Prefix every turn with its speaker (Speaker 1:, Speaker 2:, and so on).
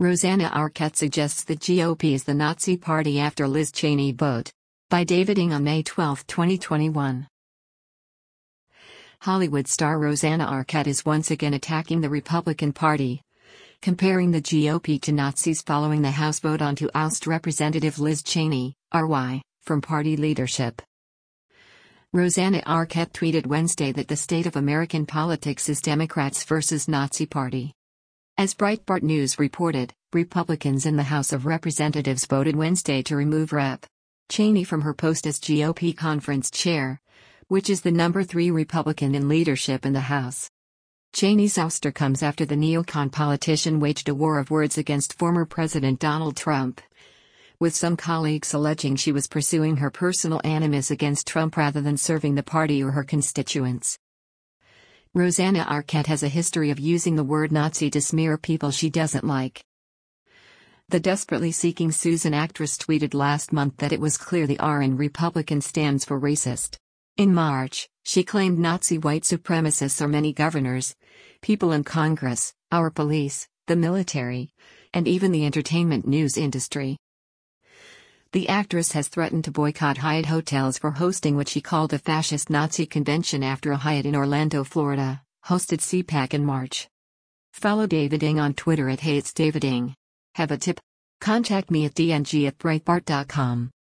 Speaker 1: Rosanna Arquette suggests the GOP is the Nazi Party after Liz Cheney vote. By David Ng on May 12, 2021. Hollywood star Rosanna Arquette is once again attacking the Republican Party, comparing the GOP to Nazis following the House vote on to oust Representative Liz Cheney, RY, from party leadership. Rosanna Arquette tweeted Wednesday that the state of American politics is Democrats versus Nazi Party. As Breitbart News reported, Republicans in the House of Representatives voted Wednesday to remove Rep. Cheney from her post as GOP conference chair, which is the number 3 Republican in leadership in the House. Cheney's ouster comes after the neocon politician waged a war of words against former President Donald Trump, with some colleagues alleging she was pursuing her personal animus against Trump rather than serving the party or her constituents. Rosanna Arquette has a history of using the word Nazi to smear people she doesn't like. The desperately seeking Susan actress tweeted last month that it was clear the R in Republican stands for racist. In March, she claimed Nazi white supremacists are many governors, people in Congress, our police, the military, and even the entertainment news industry. The actress has threatened to boycott Hyatt hotels for hosting what she called a fascist Nazi convention after a Hyatt in Orlando, Florida, hosted CPAC in March. Follow David Ng on Twitter at @HeyIt'sDavidNg. Have a tip? Contact me at dng@breitbart.com.